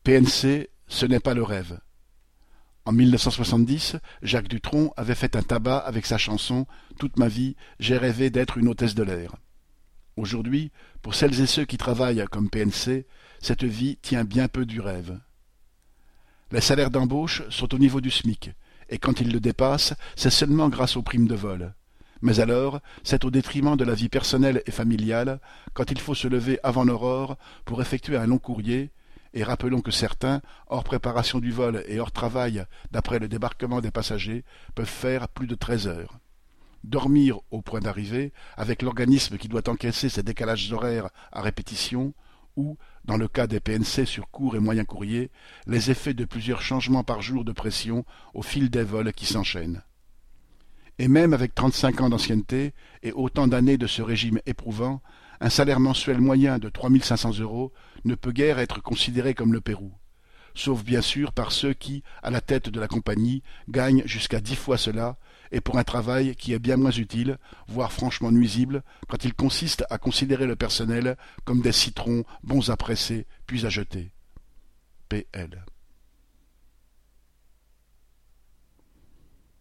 PNC, ce n'est pas le rêve. En 1970, Jacques Dutronc avait fait un tabac avec sa chanson « Toute ma vie, j'ai rêvé d'être une hôtesse de l'air ». Aujourd'hui, pour celles et ceux qui travaillent comme PNC, cette vie tient bien peu du rêve. Les salaires d'embauche sont au niveau du SMIC, et quand ils le dépassent, c'est seulement grâce aux primes de vol. Mais alors, c'est au détriment de la vie personnelle et familiale, quand il faut se lever avant l'aurore pour effectuer un long courrier, et rappelons que certains, hors préparation du vol et hors travail d'après le débarquement des passagers, peuvent faire plus de 13 heures. Dormir au point d'arrivée, avec l'organisme qui doit encaisser ces décalages horaires à répétition, ou, dans le cas des PNC sur court et moyen courrier, les effets de plusieurs changements par jour de pression au fil des vols qui s'enchaînent. Et même avec 35 ans d'ancienneté et autant d'années de ce régime éprouvant, un salaire mensuel moyen de 3 500 € ne peut guère être considéré comme le Pérou, sauf bien sûr par ceux qui, à la tête de la compagnie, gagnent jusqu'à 10 fois cela, et pour un travail qui est bien moins utile, voire franchement nuisible, quand il consiste à considérer le personnel comme des citrons bons à presser puis à jeter. P.L.